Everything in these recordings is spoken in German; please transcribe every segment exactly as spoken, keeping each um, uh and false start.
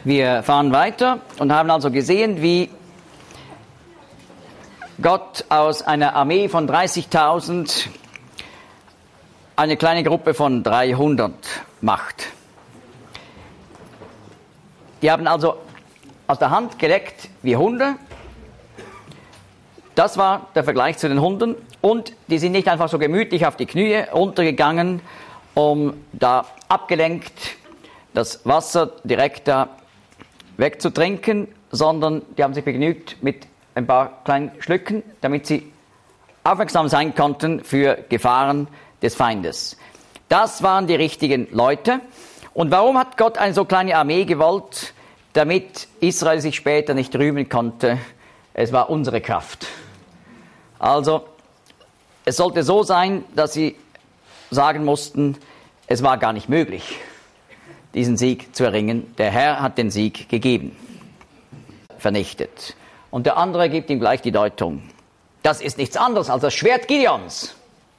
Wir fahren weiter und haben also gesehen, wie Gott aus einer Armee von dreißigtausend eine kleine Gruppe von dreihundert macht. Die haben also aus der Hand geleckt wie Hunde. Das war der Vergleich zu den Hunden. Und die sind nicht einfach so gemütlich auf die Knie runtergegangen, um da abgelenkt das Wasser direkt da wegzutrinken, sondern die haben sich begnügt mit ein paar kleinen Schlücken, damit sie aufmerksam sein konnten für Gefahren des Feindes. Das waren die richtigen Leute. Und warum hat Gott eine so kleine Armee gewollt? Damit Israel sich später nicht rühmen konnte, es war unsere Kraft. Also, es sollte so sein, dass sie sagen mussten, es war gar nicht möglich, diesen Sieg zu erringen. Der Herr hat den Sieg gegeben, vernichtet. Und der andere gibt ihm gleich die Deutung. Das ist nichts anderes als das Schwert Gideons.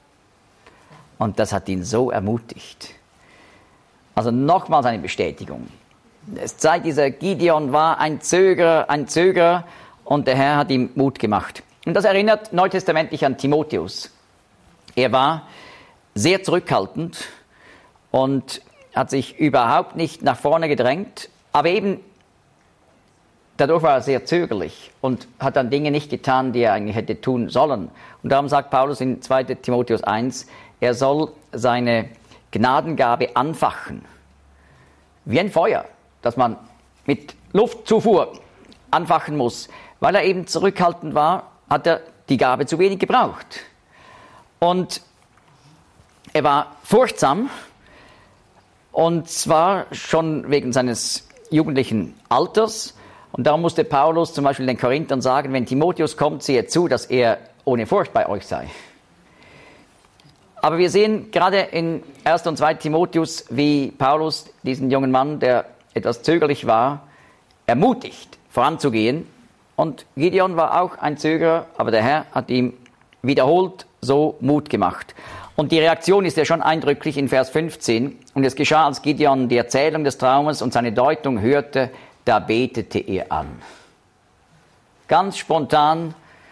Und das hat ihn so ermutigt. Also nochmals eine Bestätigung. Es zeigt, dieser Gideon war ein Zögerer, ein Zögerer und der Herr hat ihm Mut gemacht. Und das erinnert neutestamentlich an Timotheus. Er war sehr zurückhaltend und hat sich überhaupt nicht nach vorne gedrängt, aber eben dadurch war er sehr zögerlich und hat dann Dinge nicht getan, die er eigentlich hätte tun sollen. Und darum sagt Paulus in zweiter Timotheus eins, er soll seine Gnadengabe anfachen, wie ein Feuer, das man mit Luftzufuhr anfachen muss. Weil er eben zurückhaltend war, hat er die Gabe zu wenig gebraucht. Und er war furchtsam, und zwar schon wegen seines jugendlichen Alters. Und darum musste Paulus zum Beispiel den Korinthern sagen, wenn Timotheus kommt, sehe zu, dass er ohne Furcht bei euch sei. Aber wir sehen gerade in erster und zweiter Timotheus, wie Paulus diesen jungen Mann, der etwas zögerlich war, ermutigt, voranzugehen. Und Gideon war auch ein Zögerer, aber der Herr hat ihm wiederholt so Mut gemacht. Und die Reaktion ist ja schon eindrücklich in Vers fünfzehn. Und es geschah, als Gideon die Erzählung des Traumes und seine Deutung hörte, da betete er an. Ganz spontan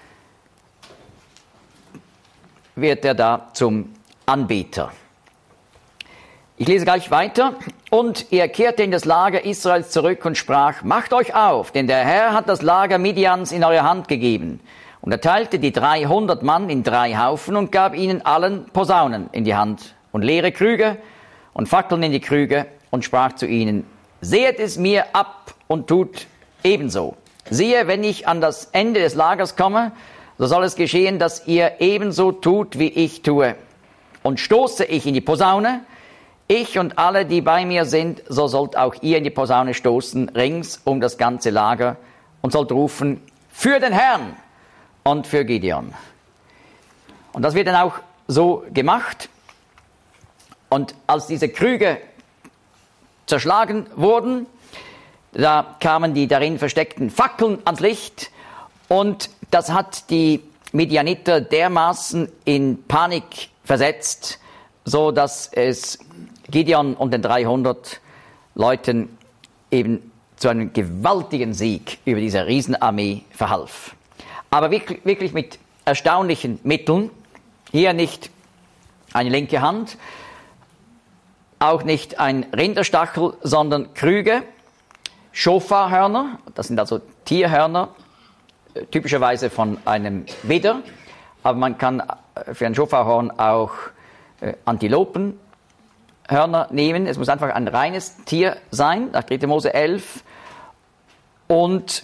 wird er da zum Anbeter. Ich lese gleich weiter. Und er kehrte in das Lager Israels zurück und sprach, macht euch auf, denn der Herr hat das Lager Midians in eure Hand gegeben. Und er teilte die dreihundert Mann in drei Haufen und gab ihnen allen Posaunen in die Hand und leere Krüge und Fackeln in die Krüge und sprach zu ihnen, sehet es mir ab und tut ebenso. Siehe, wenn ich an das Ende des Lagers komme, so soll es geschehen, dass ihr ebenso tut, wie ich tue. Und stoße ich in die Posaune, ich und alle, die bei mir sind, so sollt auch ihr in die Posaune stoßen, rings um das ganze Lager, und sollt rufen, für den Herrn und für Gideon. Und das wird dann auch so gemacht. Und als diese Krüge zerschlagen wurden, da kamen die darin versteckten Fackeln ans Licht, und das hat die Midianiter dermaßen in Panik versetzt, so dass es Gideon und den dreihundert Leuten eben zu einem gewaltigen Sieg über diese Riesenarmee verhalf. Aber wirklich, wirklich mit erstaunlichen Mitteln. Hier nicht eine linke Hand, auch nicht ein Rinderstachel, sondern Krüge, Schofarhörner, das sind also Tierhörner, typischerweise von einem Widder, aber man kann für ein Schofarhorn auch äh, Antilopenhörner nehmen. Es muss einfach ein reines Tier sein, nach dritter Mose elf. Und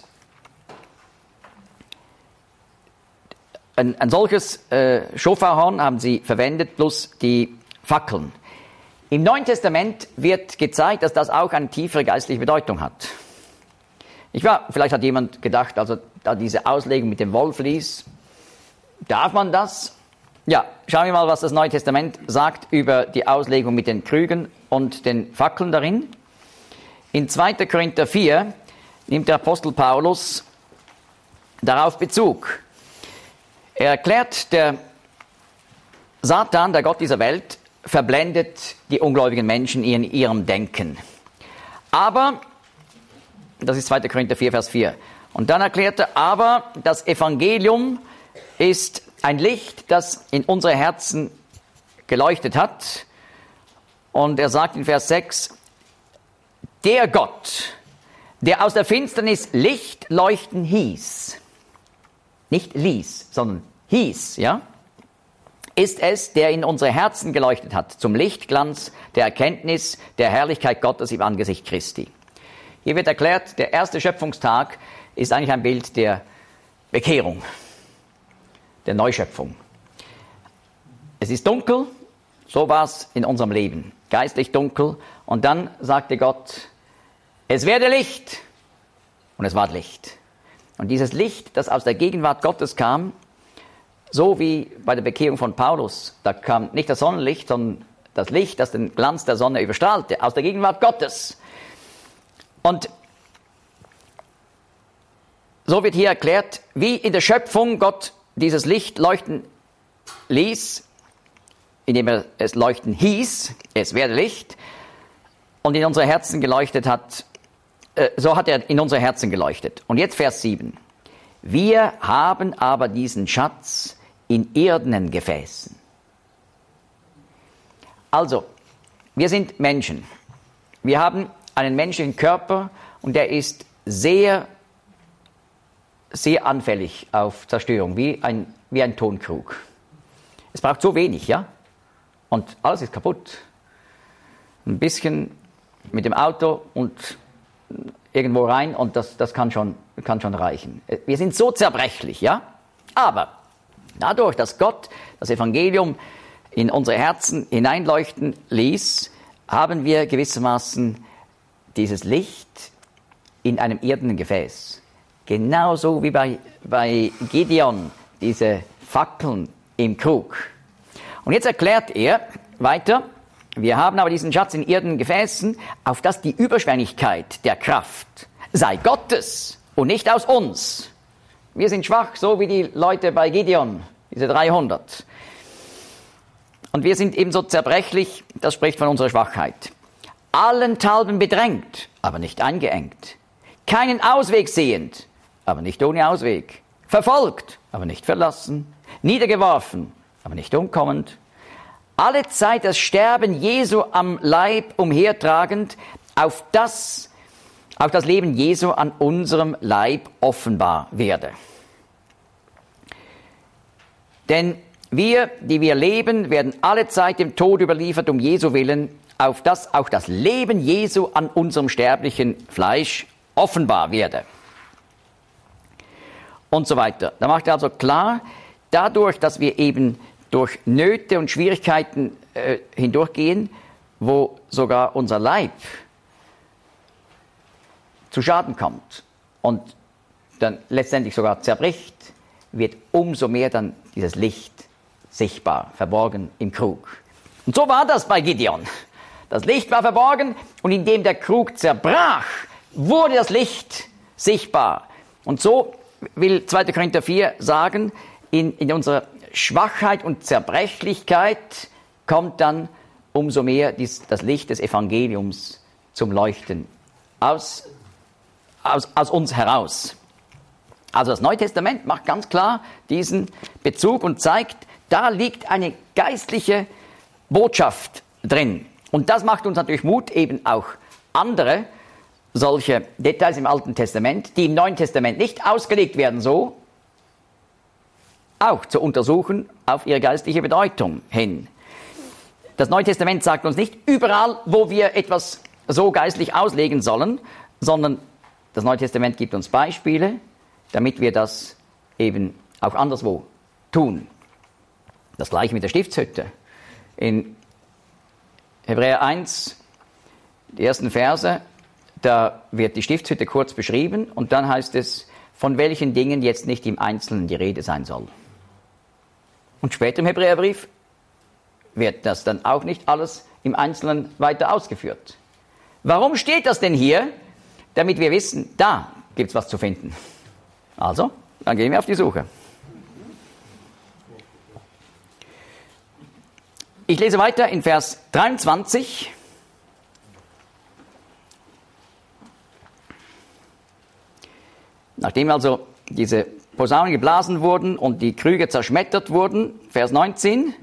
ein, ein solches äh, Schofarhorn haben sie verwendet, plus die Fackeln. Im Neuen Testament wird gezeigt, dass das auch eine tiefere geistliche Bedeutung hat. Ich war, vielleicht hat jemand gedacht, also da diese Auslegung mit dem Wollvlies, darf man das? Ja, schauen wir mal, was das Neue Testament sagt über die Auslegung mit den Krügen und den Fackeln darin. In zweiter Korinther vier nimmt der Apostel Paulus darauf Bezug. Er erklärt, der Satan, der Gott dieser Welt, verblendet die ungläubigen Menschen in ihrem Denken. Aber Das ist zweiter Korinther vier, Vers vier. Und dann erklärt er, aber das Evangelium ist ein Licht, das in unsere Herzen geleuchtet hat. Und er sagt in Vers sechs, der Gott, der aus der Finsternis Licht leuchten hieß, nicht ließ, sondern hieß, ja, ist es, der in unsere Herzen geleuchtet hat, zum Lichtglanz der Erkenntnis der Herrlichkeit Gottes im Angesicht Christi. Hier wird erklärt, der erste Schöpfungstag ist eigentlich ein Bild der Bekehrung, der Neuschöpfung. Es ist dunkel, so war es in unserem Leben, geistlich dunkel. Und dann sagte Gott, es werde Licht. Und es ward Licht. Und dieses Licht, das aus der Gegenwart Gottes kam, so wie bei der Bekehrung von Paulus, da kam nicht das Sonnenlicht, sondern das Licht, das den Glanz der Sonne überstrahlte, aus der Gegenwart Gottes. Und so wird hier erklärt, wie in der Schöpfung Gott dieses Licht leuchten ließ, indem er es leuchten hieß, es werde Licht, und in unsere Herzen geleuchtet hat, äh, so hat er in unsere Herzen geleuchtet. Und jetzt Vers sieben. Wir haben aber diesen Schatz in irdenen Gefäßen. Also, wir sind Menschen. Wir haben einen menschlichen Körper und der ist sehr, sehr anfällig auf Zerstörung, wie ein, wie ein Tonkrug. Es braucht so wenig, ja? Und alles ist kaputt. Ein bisschen mit dem Auto und irgendwo rein und das, das kann schon, kann schon reichen. Wir sind so zerbrechlich, ja? Aber dadurch, dass Gott das Evangelium in unsere Herzen hineinleuchten ließ, haben wir gewissermaßen dieses Licht in einem irdenen Gefäß. Genauso wie bei, bei Gideon, diese Fackeln im Krug. Und jetzt erklärt er weiter, wir haben aber diesen Schatz in irdenen Gefäßen, auf dass die Überschwänglichkeit der Kraft sei Gottes und nicht aus uns. Wir sind schwach, so wie die Leute bei Gideon, diese dreihundert. Und wir sind ebenso zerbrechlich, das spricht von unserer Schwachheit. Allenthalben bedrängt, aber nicht eingeengt. Keinen Ausweg sehend, aber nicht ohne Ausweg. Verfolgt, aber nicht verlassen. Niedergeworfen, aber nicht umkommend. Alle Zeit das Sterben Jesu am Leib umhertragend, auf das, auf das Leben Jesu an unserem Leib offenbar werde. Denn wir, die wir leben, werden alle Zeit dem Tod überliefert um Jesu willen, auf das auch das Leben Jesu an unserem sterblichen Fleisch offenbar werde. Und so weiter. Da macht er also klar, dadurch, dass wir eben durch Nöte und Schwierigkeiten äh, hindurchgehen, wo sogar unser Leib zu Schaden kommt und dann letztendlich sogar zerbricht, wird umso mehr dann dieses Licht sichtbar, verborgen im Krug. Und so war das bei Gideon. Das Licht war verborgen und indem der Krug zerbrach, wurde das Licht sichtbar. Und so will zweiter Korinther vier sagen, in, in unserer Schwachheit und Zerbrechlichkeit kommt dann umso mehr dies, das Licht des Evangeliums zum Leuchten aus, aus, aus uns heraus. Also das Neue Testament macht ganz klar diesen Bezug und zeigt, da liegt eine geistliche Botschaft drin. Und das macht uns natürlich Mut, eben auch andere solche Details im Alten Testament, die im Neuen Testament nicht ausgelegt werden, so auch zu untersuchen auf ihre geistliche Bedeutung hin. Das Neue Testament sagt uns nicht überall, wo wir etwas so geistlich auslegen sollen, sondern das Neue Testament gibt uns Beispiele, damit wir das eben auch anderswo tun. Das gleiche mit der Stiftshütte. In Hebräer eins, die ersten Verse, da wird die Stiftshütte kurz beschrieben und dann heißt es, von welchen Dingen jetzt nicht im Einzelnen die Rede sein soll. Und später im Hebräerbrief wird das dann auch nicht alles im Einzelnen weiter ausgeführt. Warum steht das denn hier? Damit wir wissen, da gibt es was zu finden. Also, dann gehen wir auf die Suche. Ich lese weiter in Vers dreiundzwanzig. Nachdem also diese Posaunen geblasen wurden und die Krüge zerschmettert wurden, Vers neunzehn,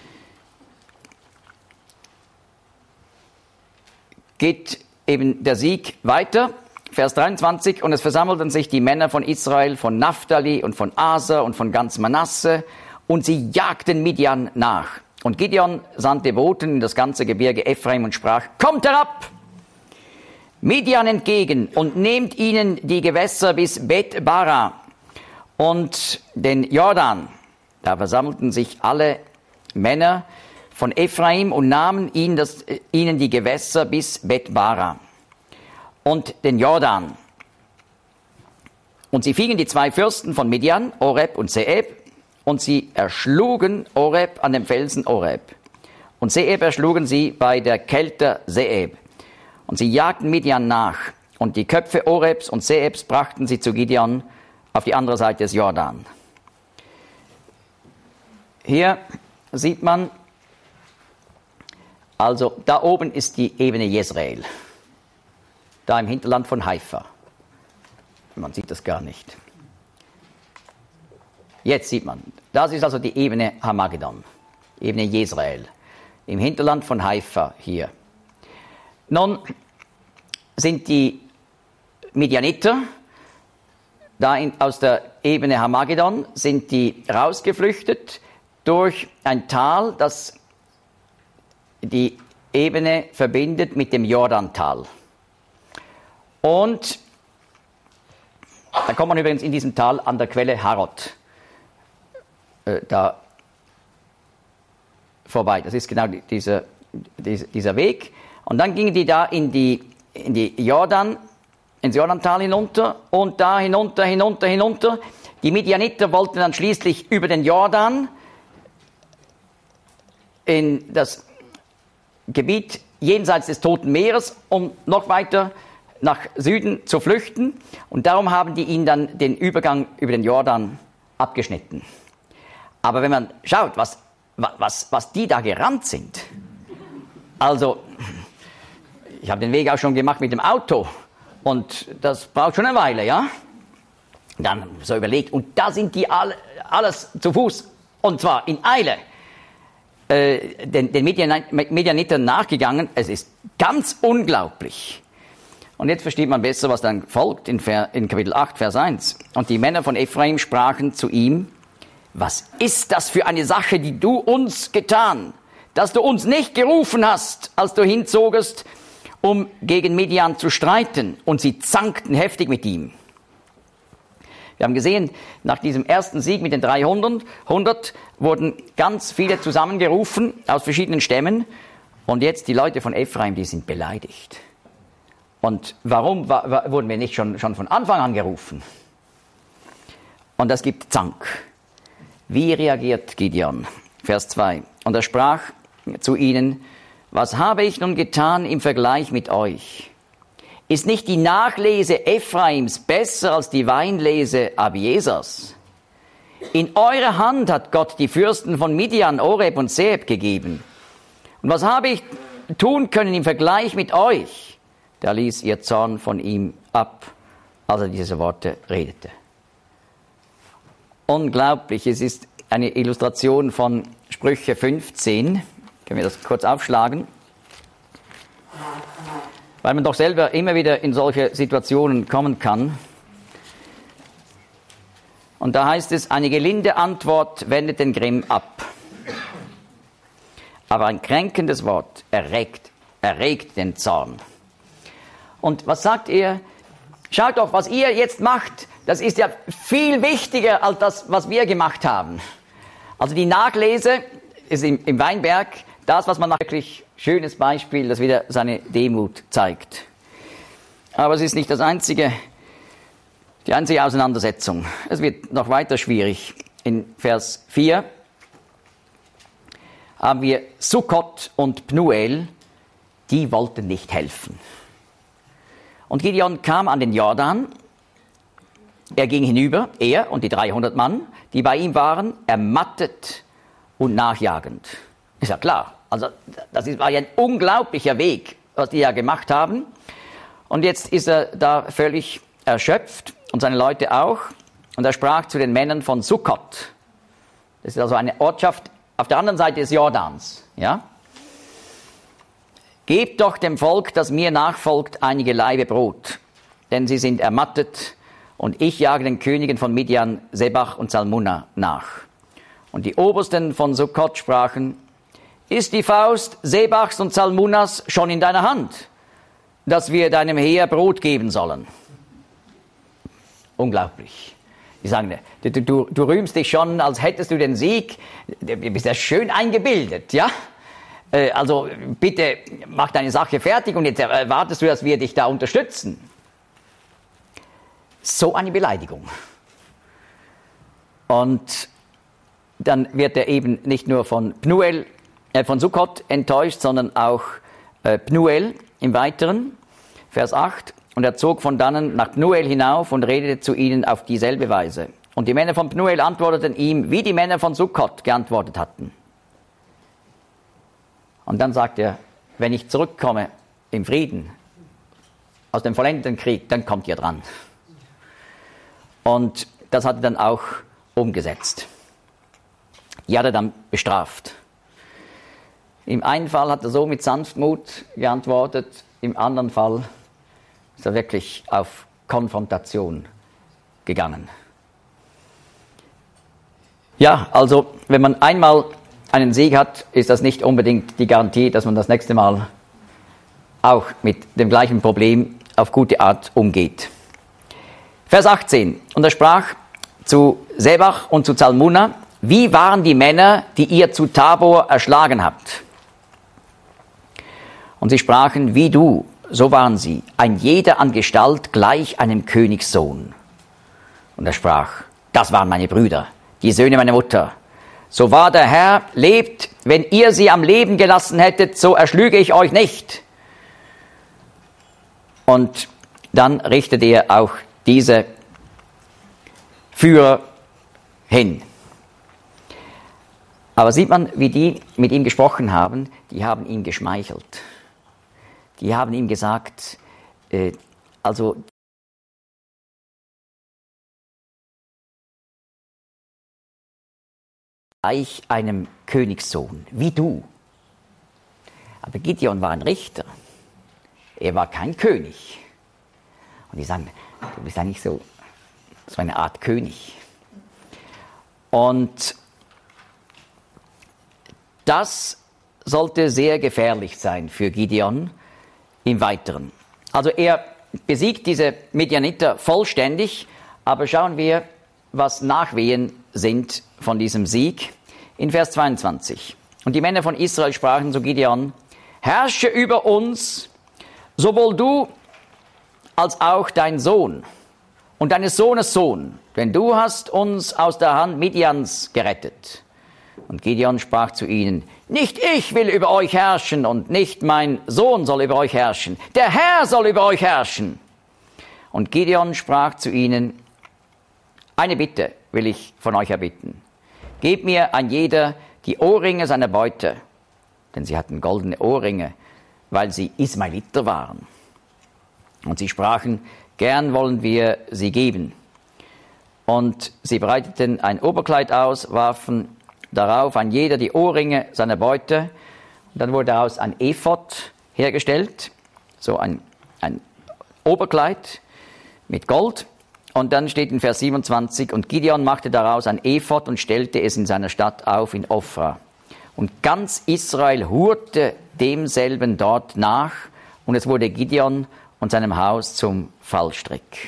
geht eben der Sieg weiter, Vers dreiundzwanzig, und es versammelten sich die Männer von Israel, von Naphtali und von Aser und von ganz Manasse, und sie jagten Midian nach. Und Gideon sandte Boten in das ganze Gebirge Ephraim und sprach, kommt herab, Midian entgegen, und nehmt ihnen die Gewässer bis Bet-Bara und den Jordan. Da versammelten sich alle Männer von Ephraim und nahmen ihnen, das, ihnen die Gewässer bis Bet-Bara und den Jordan. Und sie fingen die zwei Fürsten von Midian, Oreb und Seeb, und sie erschlugen Oreb an dem Felsen Oreb. Und Seeb erschlugen sie bei der Kelter Seeb. Und sie jagten Midian nach. Und die Köpfe Orebs und Seebs brachten sie zu Gideon auf die andere Seite des Jordan. Hier sieht man, also da oben ist die Ebene Jezreel. Da im Hinterland von Haifa. Man sieht das gar nicht. Jetzt sieht man, das ist also die Ebene Hamagedon, Ebene Jezreel, im Hinterland von Haifa hier. Nun sind die Midianiter, da in, aus der Ebene Hamagedon, sind die rausgeflüchtet durch ein Tal, das die Ebene verbindet mit dem Jordantal. Und da kommt man übrigens in diesem Tal an der Quelle Harod äh, da vorbei. Das ist genau dieser, dieser, dieser Weg. Und dann gingen die da in die, in die Jordan, ins Jordantal hinunter und da hinunter, hinunter, hinunter. Die Midianiter wollten dann schließlich über den Jordan in das Gebiet jenseits des Toten Meeres, um noch weiter nach Süden zu flüchten. Und darum haben die ihnen dann den Übergang über den Jordan abgeschnitten. Aber wenn man schaut, was, was, was die da gerannt sind, also ich habe den Weg auch schon gemacht mit dem Auto und das braucht schon eine Weile, ja? Dann so überlegt, und da sind die alle, alles zu Fuß, und zwar in Eile, äh, den, den Midianitern nachgegangen. Es ist ganz unglaublich. Und jetzt versteht man besser, was dann folgt in, in Kapitel acht, Vers eins. Und die Männer von Ephraim sprachen zu ihm, was ist das für eine Sache, die du uns getan, dass du uns nicht gerufen hast, als du hinzogest, um gegen Midian zu streiten? Und sie zankten heftig mit ihm. Wir haben gesehen, nach diesem ersten Sieg mit den dreihundert hundert wurden ganz viele zusammengerufen aus verschiedenen Stämmen. Und jetzt die Leute von Ephraim, die sind beleidigt. Und warum war, war, wurden wir nicht schon, schon von Anfang an gerufen? Und das gibt Zank. Wie reagiert Gideon? Vers zwei. Und er sprach zu ihnen, was habe ich nun getan im Vergleich mit euch? Ist nicht die Nachlese Ephraims besser als die Weinlese Abiesers? In eure Hand hat Gott die Fürsten von Midian, Oreb und Seeb gegeben. Und was habe ich tun können im Vergleich mit euch? Da ließ ihr Zorn von ihm ab, als er diese Worte redete. Unglaublich, es ist eine Illustration von Sprüche fünfzehn. Können wir das kurz aufschlagen? Weil man doch selber immer wieder in solche Situationen kommen kann. Und da heißt es, eine gelinde Antwort wendet den Grimm ab. Aber ein kränkendes Wort erregt, erregt den Zorn. Und was sagt er? Schaut doch, was ihr jetzt macht, das ist ja viel wichtiger als das, was wir gemacht haben. Also die Nachlese ist im, im Weinberg das, was man nach wirklich schönes Beispiel, das wieder seine Demut zeigt. Aber es ist nicht das einzige, die einzige Auseinandersetzung. Es wird noch weiter schwierig. In Vers vier haben wir Sukkot und Pnuel, die wollten nicht helfen. Und Gideon kam an den Jordan, er ging hinüber, er und die dreihundert Mann, die bei ihm waren, ermattet und nachjagend. Ist ja klar, also das war ja ein unglaublicher Weg, was die ja gemacht haben. Und jetzt ist er da völlig erschöpft und seine Leute auch. Und er sprach zu den Männern von Sukkot. Das ist also eine Ortschaft auf der anderen Seite des Jordans. Ja? Gebt doch dem Volk, das mir nachfolgt, einige Laibe Brot, denn sie sind ermattet, und ich jage den Königen von Midian, Sebach und Salmunna nach. Und die Obersten von Sukkot sprachen, ist die Faust Sebachs und Salmunnas schon in deiner Hand, dass wir deinem Heer Brot geben sollen? Unglaublich. Die sagen, du, du, du rühmst dich schon, als hättest du den Sieg. Du bist ja schön eingebildet, ja? Also bitte mach deine Sache fertig und jetzt erwartest du, dass wir dich da unterstützen. So eine Beleidigung. Und dann wird er eben nicht nur von Pnuel, äh, von Sukkot enttäuscht, sondern auch äh, Pnuel im Weiteren. Vers acht. Und er zog von dannen nach Pnuel hinauf und redete zu ihnen auf dieselbe Weise. Und die Männer von Pnuel antworteten ihm, wie die Männer von Sukkot geantwortet hatten. Und dann sagt er, wenn ich zurückkomme im Frieden, aus dem vollendeten Krieg, dann kommt ihr dran. Und das hat er dann auch umgesetzt. Die hat er dann bestraft. Im einen Fall hat er so mit Sanftmut geantwortet, im anderen Fall ist er wirklich auf Konfrontation gegangen. Ja, also wenn man einmal einen Sieg hat, ist das nicht unbedingt die Garantie, dass man das nächste Mal auch mit dem gleichen Problem auf gute Art umgeht. Vers achtzehn. Und er sprach zu Sebach und zu Salmunna, wie waren die Männer, die ihr zu Tabor erschlagen habt? Und sie sprachen, wie du, so waren sie, ein jeder an Gestalt gleich einem Königssohn. Und er sprach, das waren meine Brüder, die Söhne meiner Mutter. So wahr der Herr lebt, wenn ihr sie am Leben gelassen hättet, so erschlüge ich euch nicht. Und dann richtet er auch diese Führer hin. Aber sieht man, wie die mit ihm gesprochen haben? Die haben ihm geschmeichelt. Die haben ihm gesagt, äh, also gleich einem Königssohn, wie du. Aber Gideon war ein Richter. Er war kein König. Und die sagen, du bist eigentlich so, so eine Art König. Und das sollte sehr gefährlich sein für Gideon im Weiteren. Also er besiegt diese Midianiter vollständig, aber schauen wir, was Nachwehen sind von diesem Sieg. In Vers zweiundzwanzig. Und die Männer von Israel sprachen zu Gideon, herrsche über uns, sowohl du als auch dein Sohn und deines Sohnes Sohn, denn du hast uns aus der Hand Midians gerettet. Und Gideon sprach zu ihnen, nicht ich will über euch herrschen und nicht mein Sohn soll über euch herrschen, der Herr soll über euch herrschen. Und Gideon sprach zu ihnen, eine Bitte will ich von euch erbitten. Gebt mir ein jeder die Ohrringe seiner Beute, denn sie hatten goldene Ohrringe, weil sie Ismaeliter waren. Und sie sprachen, gern wollen wir sie geben. Und sie breiteten ein Oberkleid aus, warfen darauf ein jeder die Ohrringe seiner Beute. Und dann wurde daraus ein Ephod hergestellt, so ein, ein Oberkleid mit Gold. Und dann steht in Vers siebenundzwanzig, und Gideon machte daraus ein Ephod und stellte es in seiner Stadt auf in Ophrah. Und ganz Israel hurte demselben dort nach, und es wurde Gideon und seinem Haus zum Fallstrick.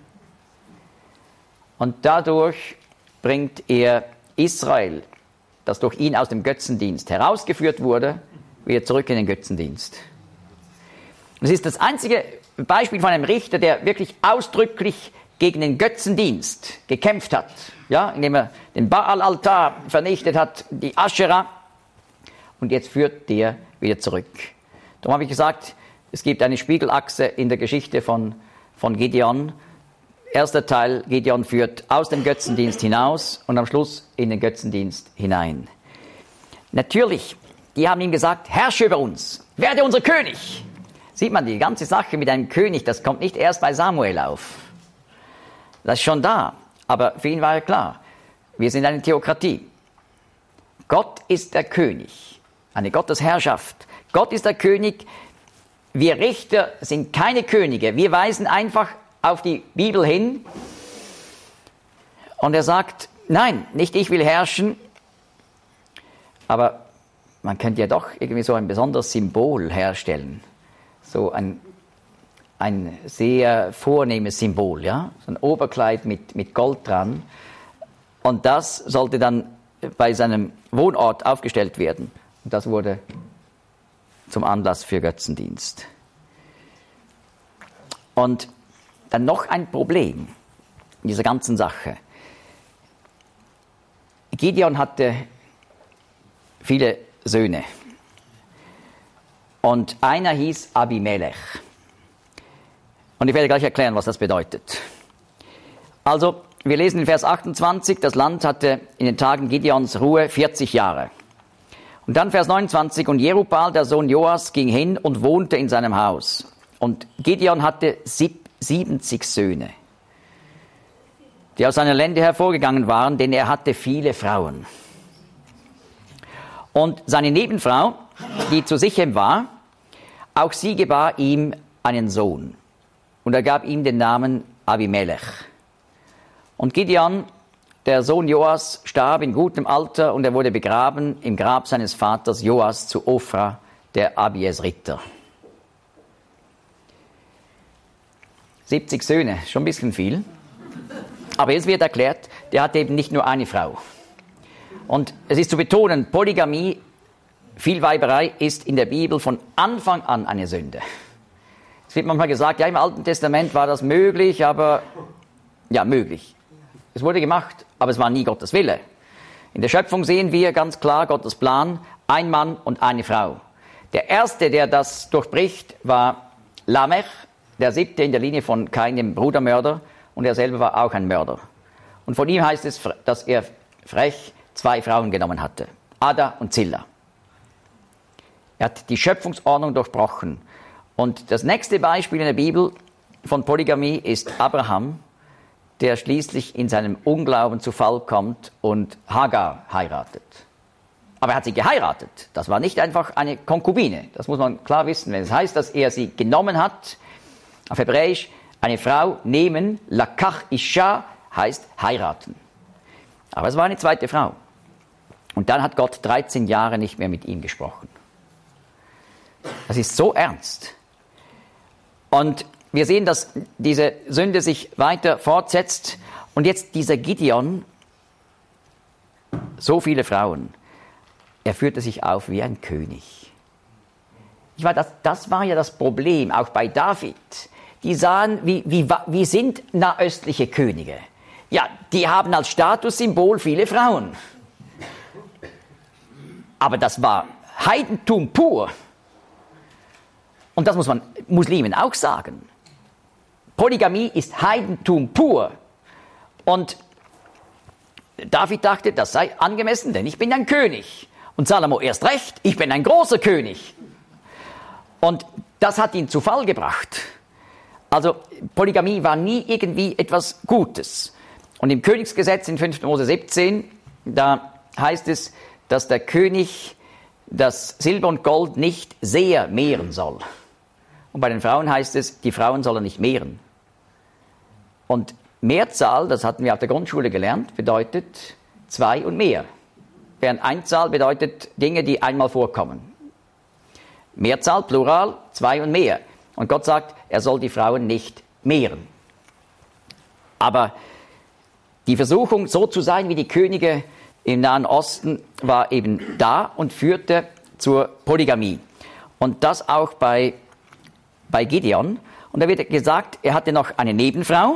Und dadurch bringt er Israel, das durch ihn aus dem Götzendienst herausgeführt wurde, wieder zurück in den Götzendienst. Das ist das einzige Beispiel von einem Richter, der wirklich ausdrücklich gegen den Götzendienst gekämpft hat, ja, indem er den Baal-Altar vernichtet hat, die Aschera, und jetzt führt der wieder zurück. Darum habe ich gesagt, es gibt eine Spiegelachse in der Geschichte von, von Gideon. Erster Teil, Gideon führt aus dem Götzendienst hinaus und am Schluss in den Götzendienst hinein. Natürlich, die haben ihm gesagt, herrsche über uns, werde unser König. Sieht man, die ganze Sache mit einem König, das kommt nicht erst bei Samuel auf. Das ist schon da. Aber für ihn war ja klar, wir sind eine Theokratie. Gott ist der König, eine Gottesherrschaft. Gott ist der König. Wir Richter sind keine Könige. Wir weisen einfach auf die Bibel hin. Und er sagt, nein, nicht ich will herrschen. Aber man könnte ja doch irgendwie so ein besonderes Symbol herstellen. So ein, ein sehr vornehmes Symbol, ja? So ein Oberkleid mit, mit Gold dran. Und das sollte dann bei seinem Wohnort aufgestellt werden. Und das wurde zum Anlass für Götzendienst. Und dann noch ein Problem in dieser ganzen Sache. Gideon hatte viele Söhne. Und einer hieß Abimelech. Und ich werde gleich erklären, was das bedeutet. Also, wir lesen in Vers achtundzwanzig, das Land hatte in den Tagen Gideons Ruhe vierzig Jahre. Und dann Vers neunundzwanzig, und Jerubbaal, der Sohn Joas, ging hin und wohnte in seinem Haus. Und Gideon hatte siebzig Söhne, die aus seiner Lände hervorgegangen waren, denn er hatte viele Frauen. Und seine Nebenfrau, die zu Sichem war, auch sie gebar ihm einen Sohn. Und er gab ihm den Namen Abimelech. Und Gideon, der Sohn Joas, starb in gutem Alter und er wurde begraben im Grab seines Vaters Joas zu Ophra, der Abiesriter. siebzig Söhne, schon ein bisschen viel. Aber jetzt wird erklärt, der hatte eben nicht nur eine Frau. Und es ist zu betonen, Polygamie, Vielweiberei ist in der Bibel von Anfang an eine Sünde. Es wird manchmal gesagt, ja, im Alten Testament war das möglich, aber ja, möglich. Es wurde gemacht, aber es war nie Gottes Wille. In der Schöpfung sehen wir ganz klar Gottes Plan, ein Mann und eine Frau. Der erste, der das durchbricht, war Lamech, der siebte in der Linie von Kain, dem Brudermörder, und er selber war auch ein Mörder. Und von ihm heißt es, dass er frech zwei Frauen genommen hatte, Ada und Zilla. Er hat die Schöpfungsordnung durchbrochen. Und das nächste Beispiel in der Bibel von Polygamie ist Abraham, der schließlich in seinem Unglauben zu Fall kommt und Hagar heiratet. Aber er hat sie geheiratet. Das war nicht einfach eine Konkubine. Das muss man klar wissen. Wenn es heißt, dass er sie genommen hat, auf Hebräisch, eine Frau nehmen, lakach isha, heißt heiraten. Aber es war eine zweite Frau. Und dann hat Gott dreizehn Jahre nicht mehr mit ihm gesprochen. Das ist so ernst. Und wir sehen, dass diese Sünde sich weiter fortsetzt. Und jetzt dieser Gideon, so viele Frauen, er führte sich auf wie ein König. Ich meine, das, das war ja das Problem, auch bei David. Die sahen, wie, wie, wie sind nahöstliche Könige? Ja, die haben als Statussymbol viele Frauen. Aber das war Heidentum pur. Und das muss man Muslimen auch sagen. Polygamie ist Heidentum pur. Und David dachte, das sei angemessen, denn ich bin ein König. Und Salomo erst recht, ich bin ein großer König. Und das hat ihn zu Fall gebracht. Also Polygamie war nie irgendwie etwas Gutes. Und im Königsgesetz in fünften Mose siebzehn, da heißt es, dass der König das Silber und Gold nicht sehr mehren soll. Und bei den Frauen heißt es, die Frauen sollen nicht mehren. Und Mehrzahl, das hatten wir auf der Grundschule gelernt, bedeutet zwei und mehr. Während Einzahl bedeutet Dinge, die einmal vorkommen. Mehrzahl, Plural, zwei und mehr. Und Gott sagt, er soll die Frauen nicht mehren. Aber die Versuchung, so zu sein wie die Könige im Nahen Osten, war eben da und führte zur Polygamie. Und das auch bei, bei Gideon. Und da wird gesagt, er hatte noch eine Nebenfrau.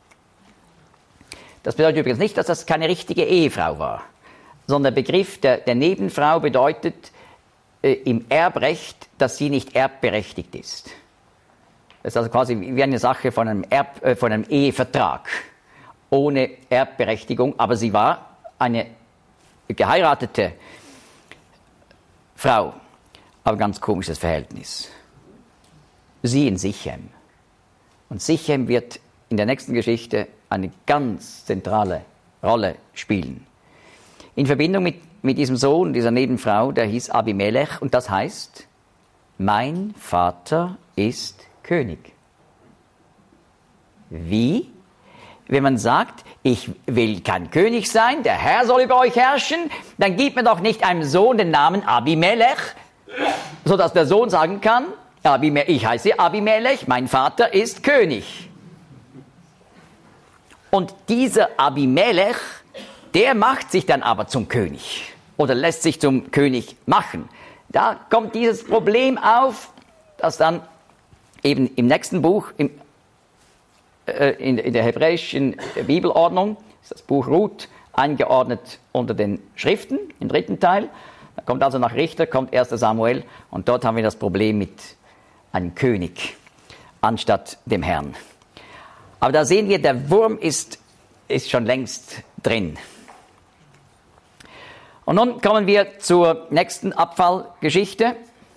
Das bedeutet übrigens nicht, dass das keine richtige Ehefrau war, sondern der Begriff der, der Nebenfrau bedeutet äh, im Erbrecht, dass sie nicht erbberechtigt ist. Das ist also quasi wie eine Sache von einem, Erb, äh, von einem Ehevertrag, ohne Erbberechtigung, aber sie war eine geheiratete Frau, aber ganz komisches Verhältnis. Sie in Sichem. Und Sichem wird in der nächsten Geschichte eine ganz zentrale Rolle spielen. In Verbindung mit, mit diesem Sohn, dieser Nebenfrau, der hieß Abimelech, und das heißt, mein Vater ist König. Wie? Wenn man sagt, ich will kein König sein, der Herr soll über euch herrschen, dann gibt man doch nicht einem Sohn den Namen Abimelech, sodass der Sohn sagen kann, ich heiße Abimelech, mein Vater ist König. Und dieser Abimelech, der macht sich dann aber zum König oder lässt sich zum König machen. Da kommt dieses Problem auf, das dann eben im nächsten Buch, im In, in der hebräischen Bibelordnung ist das Buch Ruth eingeordnet unter den Schriften, im dritten Teil. Da kommt also nach Richter, kommt erster Samuel und dort haben wir das Problem mit einem König anstatt dem Herrn. Aber da sehen wir, der Wurm ist, ist schon längst drin. Und nun kommen wir zur nächsten Abfallgeschichte.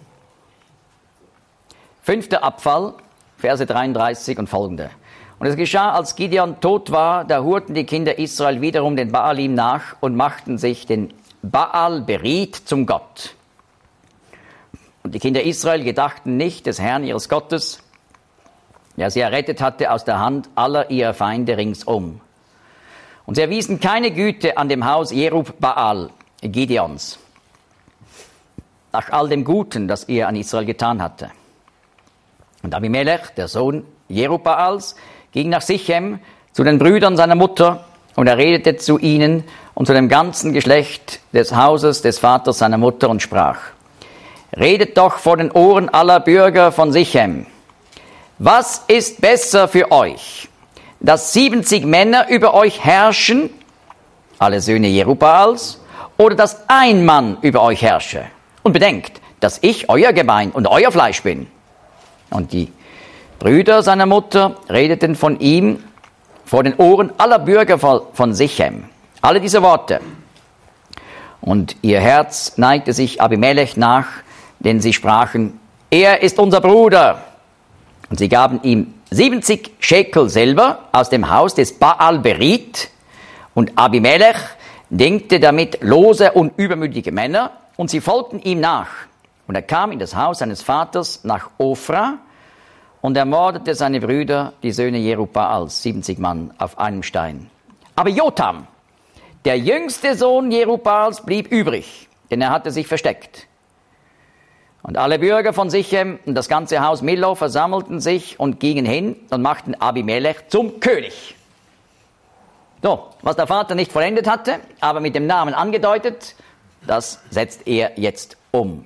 Fünfter Abfall, Verse dreiunddreißig und folgende. Und es geschah, als Gideon tot war, da hurten die Kinder Israel wiederum den Baalim nach und machten sich den Baal Berit zum Gott. Und die Kinder Israel gedachten nicht des Herrn ihres Gottes, der sie errettet hatte aus der Hand aller ihrer Feinde ringsum. Und sie erwiesen keine Güte an dem Haus Jerub-Baal, Gideons, nach all dem Guten, das er an Israel getan hatte. Und Abimelech, der Sohn Jerub-Baals, ging nach Sichem zu den Brüdern seiner Mutter und er redete zu ihnen und zu dem ganzen Geschlecht des Hauses des Vaters seiner Mutter und sprach: Redet doch vor den Ohren aller Bürger von Sichem. Was ist besser für euch, dass siebzig Männer über euch herrschen, alle Söhne Jerub-Baals, oder dass ein Mann über euch herrsche? Und bedenkt, dass ich euer Gebein und euer Fleisch bin. Und die Brüder seiner Mutter redeten von ihm vor den Ohren aller Bürger von Sichem. Alle diese Worte. Und ihr Herz neigte sich Abimelech nach, denn sie sprachen, er ist unser Bruder. Und sie gaben ihm siebzig Schekel Silber aus dem Haus des Baal Berit. Und Abimelech dingte damit lose und übermütige Männer, und sie folgten ihm nach. Und er kam in das Haus seines Vaters nach Ofra, und ermordete seine Brüder, die Söhne Jerub-Baals, siebzig Mann, auf einem Stein. Aber Jotam, der jüngste Sohn Jerub-Baals, blieb übrig, denn er hatte sich versteckt. Und alle Bürger von Sichem und das ganze Haus Millo versammelten sich und gingen hin und machten Abimelech zum König. So, was der Vater nicht vollendet hatte, aber mit dem Namen angedeutet, das setzt er jetzt um.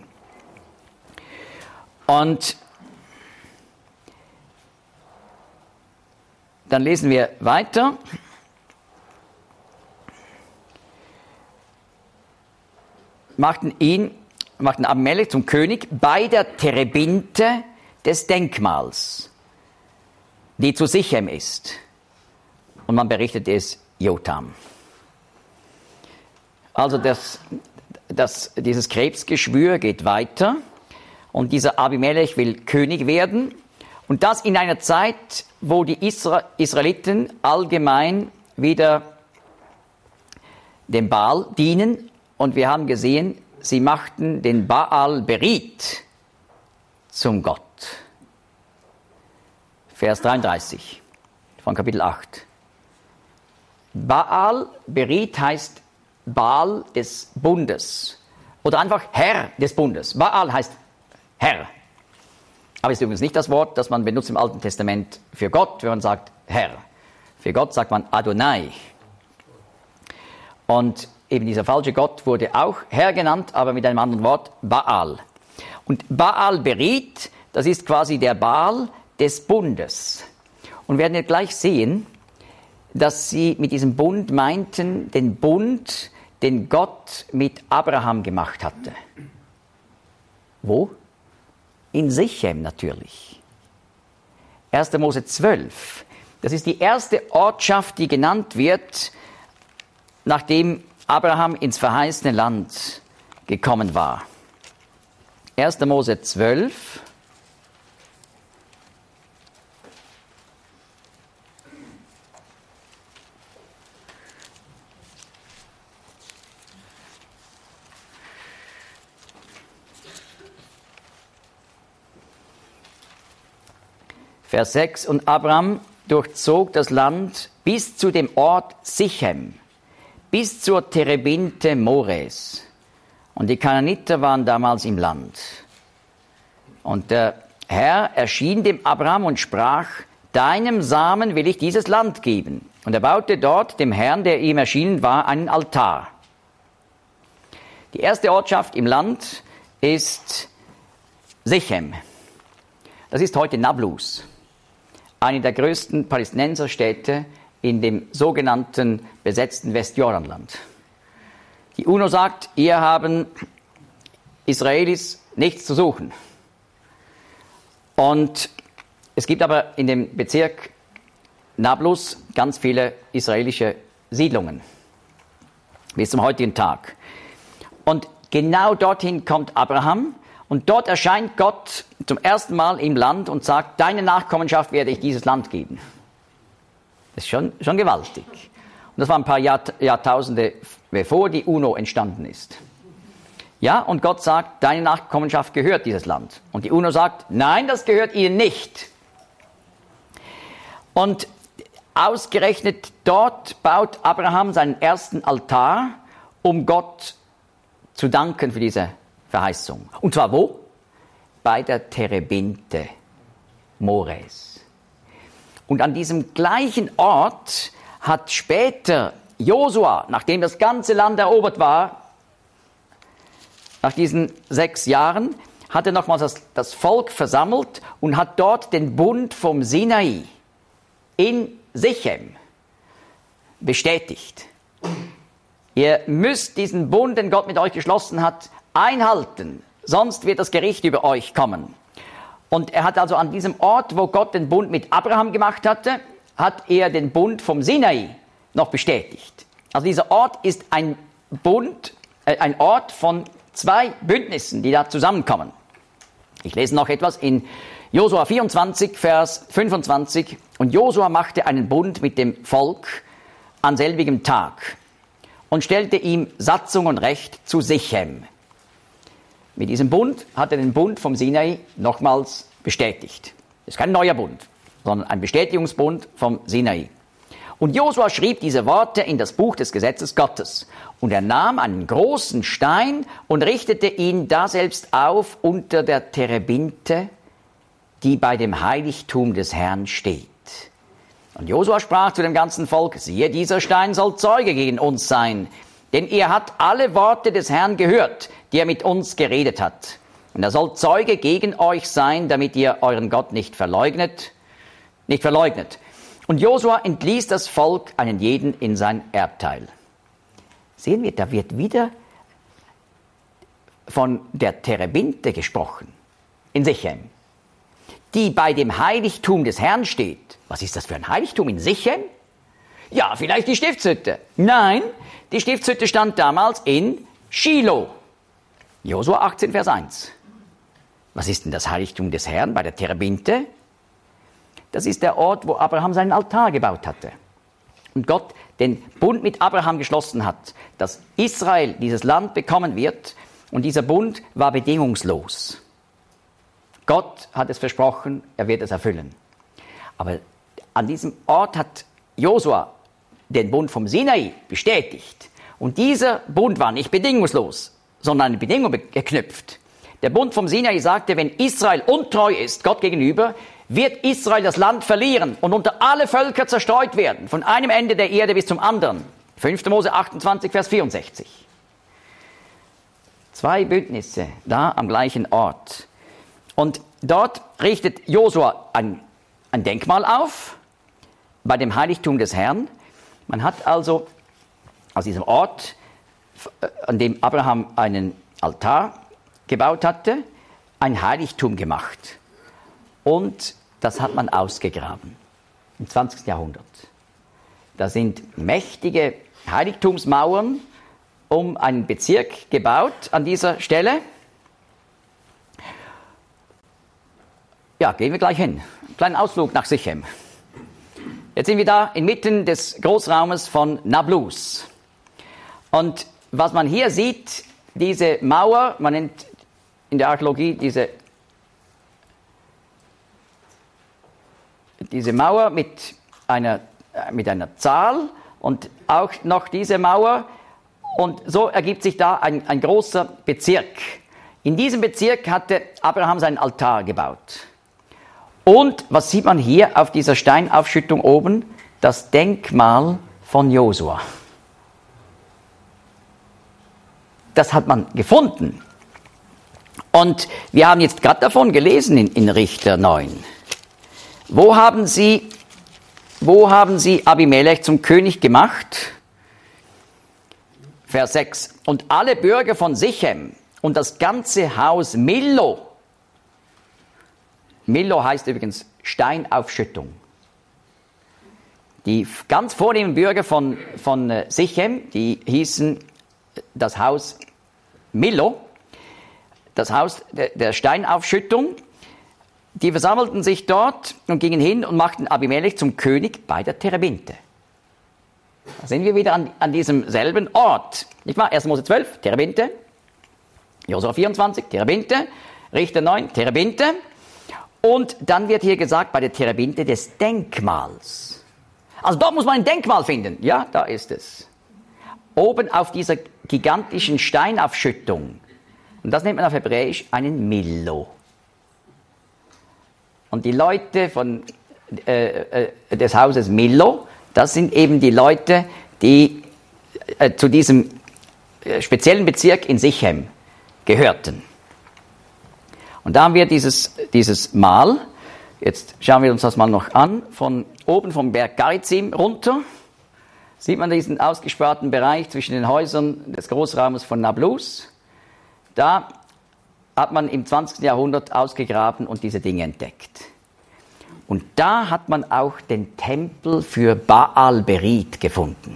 Und dann lesen wir weiter. Machten ihn, machten Abimelech zum König bei der Terebinte des Denkmals, die zu Sichem ist. Und man berichtet es Jotam. Also das, das, dieses Krebsgeschwür geht weiter und dieser Abimelech will König werden. Und das in einer Zeit, wo die Isra- Israeliten allgemein wieder dem Baal dienen. Und wir haben gesehen, sie machten den Baal Berit zum Gott. Vers dreiunddreißig von Kapitel acht. Baal Berit heißt Baal des Bundes. Oder einfach Herr des Bundes. Baal heißt Herr. Aber ist übrigens nicht das Wort, das man benutzt im Alten Testament für Gott, wenn man sagt Herr. Für Gott sagt man Adonai. Und eben dieser falsche Gott wurde auch Herr genannt, aber mit einem anderen Wort, Baal. Und Baal Berit, das ist quasi der Baal des Bundes. Und wir werden jetzt gleich sehen, dass sie mit diesem Bund meinten, den Bund, den Gott mit Abraham gemacht hatte. Wo? In Sichem natürlich. erster Mose zwölf. Das ist die erste Ortschaft, die genannt wird, nachdem Abraham ins verheißene Land gekommen war. erster Mose zwölf. Vers sechs. Und Abraham durchzog das Land bis zu dem Ort Sichem, bis zur Terebinte Mores. Und die Kanaaniter waren damals im Land. Und der Herr erschien dem Abraham und sprach, deinem Samen will ich dieses Land geben. Und er baute dort dem Herrn, der ihm erschienen war, einen Altar. Die erste Ortschaft im Land ist Sichem. Das ist heute Nablus, eine der größten Palästinenserstädte in dem sogenannten besetzten Westjordanland. Die UNO sagt, hier haben Israelis nichts zu suchen. Und es gibt aber in dem Bezirk Nablus ganz viele israelische Siedlungen bis zum heutigen Tag. Und genau dorthin kommt Abraham und dort erscheint Gott zum ersten Mal im Land und sagt, deine Nachkommenschaft werde ich dieses Land geben. Das ist schon, schon gewaltig. Und das war ein paar Jahr, Jahrtausende bevor die UNO entstanden ist. Ja, und Gott sagt, deine Nachkommenschaft gehört dieses Land. Und die UNO sagt, nein, das gehört ihnen nicht. Und ausgerechnet dort baut Abraham seinen ersten Altar, um Gott zu danken für diese Verheißung. Und zwar wo? Bei der Terebinte Mores. Und an diesem gleichen Ort hat später Josua, nachdem das ganze Land erobert war, nach diesen sechs Jahren, hat er nochmals das, das Volk versammelt und hat dort den Bund vom Sinai in Sichem bestätigt. Ihr müsst diesen Bund, den Gott mit euch geschlossen hat, einhalten, sonst wird das Gericht über euch kommen. Und er hat also an diesem Ort, wo Gott den Bund mit Abraham gemacht hatte, hat er den Bund vom Sinai noch bestätigt. Also dieser Ort ist ein Bund, äh, ein Ort von zwei Bündnissen, die da zusammenkommen. Ich lese noch etwas in Josua vierundzwanzig, Vers fünfundzwanzig. Und Josua machte einen Bund mit dem Volk an selbigem Tag und stellte ihm Satzung und Recht zu Sichem. Mit diesem Bund hat er den Bund vom Sinai nochmals bestätigt. Das ist kein neuer Bund, sondern ein Bestätigungsbund vom Sinai. Und Josua schrieb diese Worte in das Buch des Gesetzes Gottes. Und er nahm einen großen Stein und richtete ihn daselbst auf unter der Terebinte, die bei dem Heiligtum des Herrn steht. Und Josua sprach zu dem ganzen Volk, siehe, dieser Stein soll Zeuge gegen uns sein, denn er hat alle Worte des Herrn gehört, die er mit uns geredet hat. Und er soll Zeuge gegen euch sein, damit ihr euren Gott nicht verleugnet, nicht verleugnet. Und Josua entließ das Volk, einen jeden in sein Erbteil. Sehen wir, da wird wieder von der Terebinte gesprochen, in Sichem, die bei dem Heiligtum des Herrn steht. Was ist das für ein Heiligtum in Sichem? Ja, vielleicht die Stiftshütte. Nein, die Stiftshütte stand damals in Schilo. Josua achtzehn, Vers eins. Was ist denn das Heiligtum des Herrn bei der Terebinte? Das ist der Ort, wo Abraham seinen Altar gebaut hatte. Und Gott den Bund mit Abraham geschlossen hat, dass Israel dieses Land bekommen wird. Und dieser Bund war bedingungslos. Gott hat es versprochen, er wird es erfüllen. Aber an diesem Ort hat Josua den Bund vom Sinai bestätigt. Und dieser Bund war nicht bedingungslos, sondern eine Bedingung geknüpft. Der Bund vom Sinai sagte, wenn Israel untreu ist Gott gegenüber, wird Israel das Land verlieren und unter alle Völker zerstreut werden, von einem Ende der Erde bis zum anderen. fünfter Mose achtundzwanzig, Vers vierundsechzig. Zwei Bündnisse da am gleichen Ort. Und dort richtet Josua ein, ein Denkmal auf, bei dem Heiligtum des Herrn. Man hat also aus diesem Ort, an dem Abraham einen Altar gebaut hatte, ein Heiligtum gemacht. Und das hat man ausgegraben im zwanzigsten Jahrhundert. Da sind mächtige Heiligtumsmauern um einen Bezirk gebaut an dieser Stelle. Ja, gehen wir gleich hin. Einen kleinen Ausflug nach Sichem. Jetzt sind wir da inmitten des Großraumes von Nablus. Und was man hier sieht, diese Mauer, man nennt in der Archäologie diese diese Mauer mit einer, mit einer Zahl und auch noch diese Mauer. Und so ergibt sich da ein, ein großer Bezirk. In diesem Bezirk hatte Abraham seinen Altar gebaut. Und was sieht man hier auf dieser Steinaufschüttung oben? Das Denkmal von Josua. Das hat man gefunden. Und wir haben jetzt gerade davon gelesen in, in Richter neun. Wo haben sie, wo haben sie Abimelech zum König gemacht? Vers sechs. Und alle Bürger von Sichem und das ganze Haus Millo. Millo heißt übrigens Steinaufschüttung. Die ganz vornehmen Bürger von, von Sichem, die hießen das Haus Millo, das Haus der, der Steinaufschüttung. Die versammelten sich dort und gingen hin und machten Abimelech zum König bei der Terebinte. Da sind wir wieder an, an diesem selben Ort. Nicht wahr? erster Mose zwölf, Terebinte. Josua vierundzwanzig, Terebinte. Richter neun, Terebinte. Und dann wird hier gesagt, bei der Terebinte des Denkmals. Also dort muss man ein Denkmal finden. Ja, da ist es. Oben auf dieser gigantischen Steinaufschüttung. Und das nennt man auf Hebräisch einen Millo. Und die Leute von, äh, äh, des Hauses Millo, das sind eben die Leute, die äh, zu diesem äh, speziellen Bezirk in Sichem gehörten. Und da haben wir dieses, dieses Mal, jetzt schauen wir uns das mal noch an, von oben vom Berg Garizim runter, sieht man diesen ausgesparten Bereich zwischen den Häusern des Großraumes von Nablus. Da hat man im zwanzigsten Jahrhundert ausgegraben und diese Dinge entdeckt. Und da hat man auch den Tempel für Baal Berit gefunden.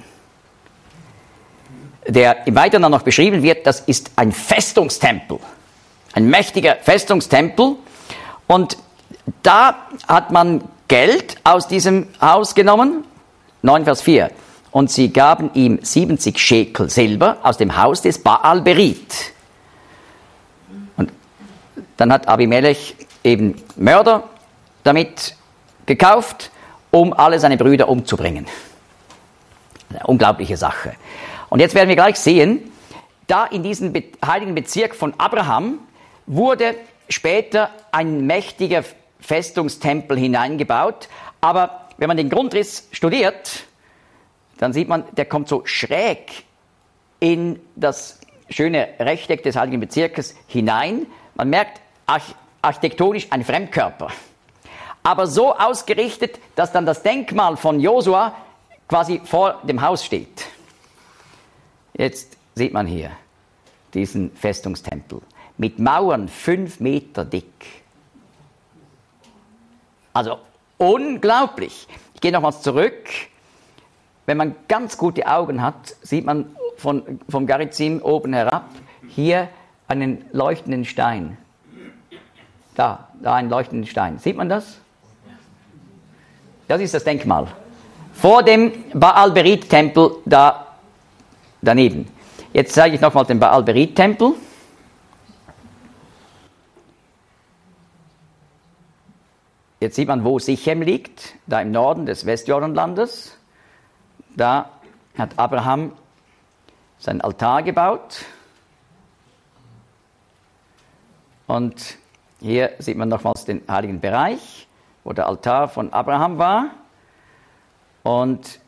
Der im Weiteren dann noch beschrieben wird, das ist ein Festungstempel. Ein mächtiger Festungstempel. Und da hat man Geld aus diesem Haus genommen. neun Vers vier. Und sie gaben ihm siebzig Schekel Silber aus dem Haus des Baal Berit. Und dann hat Abimelech eben Mörder damit gekauft, um alle seine Brüder umzubringen. Eine unglaubliche Sache. Und jetzt werden wir gleich sehen, da in diesen Be- heiligen Bezirk von Abraham wurde später ein mächtiger Festungstempel hineingebaut. Aber wenn man den Grundriss studiert, dann sieht man, der kommt so schräg in das schöne Rechteck des heiligen Bezirkes hinein. Man merkt arch- architektonisch ein Fremdkörper. Aber so ausgerichtet, dass dann das Denkmal von Josua quasi vor dem Haus steht. Jetzt sieht man hier diesen Festungstempel mit Mauern fünf Meter dick. Also unglaublich. Ich gehe nochmals zurück. Wenn man ganz gute Augen hat, sieht man von, vom Garizim oben herab hier einen leuchtenden Stein. Da, da einen leuchtenden Stein. Sieht man das? Das ist das Denkmal. Vor dem Baal Berit Tempel da daneben. Jetzt zeige ich nochmal den Baal Berit Tempel. Jetzt sieht man, wo Sichem liegt, da im Norden des Westjordanlandes. Da hat Abraham seinen Altar gebaut. Und hier sieht man nochmals den heiligen Bereich, wo der Altar von Abraham war. Und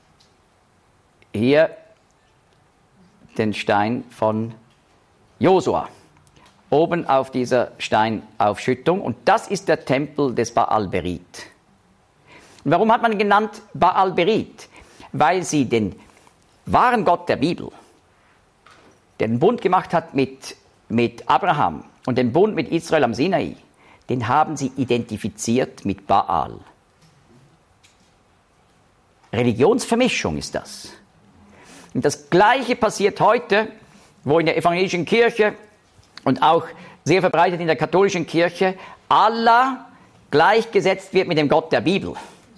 hier den Stein von Josua. Oben auf dieser Steinaufschüttung. Und das ist der Tempel des Baal Berit. Und warum hat man ihn genannt Baal Berit? Weil sie den wahren Gott der Bibel, der den Bund gemacht hat mit, mit Abraham und den Bund mit Israel am Sinai, den haben sie identifiziert mit Baal. Religionsvermischung ist das. Und das Gleiche passiert heute, wo in der evangelischen Kirche und auch sehr verbreitet in der katholischen Kirche Allah gleichgesetzt wird mit dem Gott der Bibel.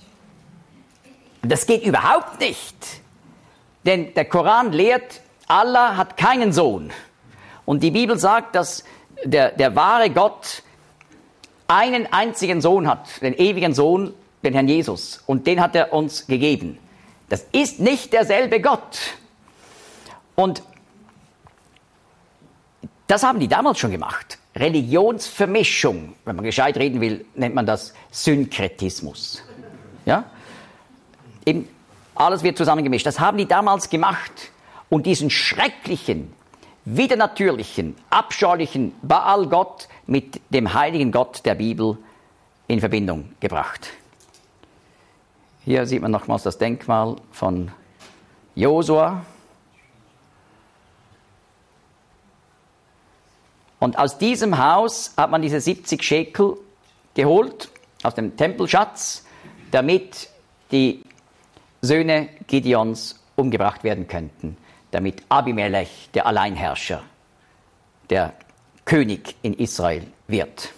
Das geht überhaupt nicht. Denn der Koran lehrt, Allah hat keinen Sohn. Und die Bibel sagt, dass der, der wahre Gott einen einzigen Sohn hat, den ewigen Sohn, den Herrn Jesus. Und den hat er uns gegeben. Das ist nicht derselbe Gott. Und das haben die damals schon gemacht. Religionsvermischung, wenn man gescheit reden will, nennt man das Synkretismus. Ja? Eben alles wird zusammengemischt. Das haben die damals gemacht. Und diesen schrecklichen, widernatürlichen, abscheulichen Baal-Gott mit dem heiligen Gott der Bibel in Verbindung gebracht. Hier sieht man nochmals das Denkmal von Josua. Und aus diesem Haus hat man diese siebzig Schekel geholt, aus dem Tempelschatz, damit die Söhne Gideons umgebracht werden könnten, damit Abimelech, der Alleinherrscher, der König in Israel wird.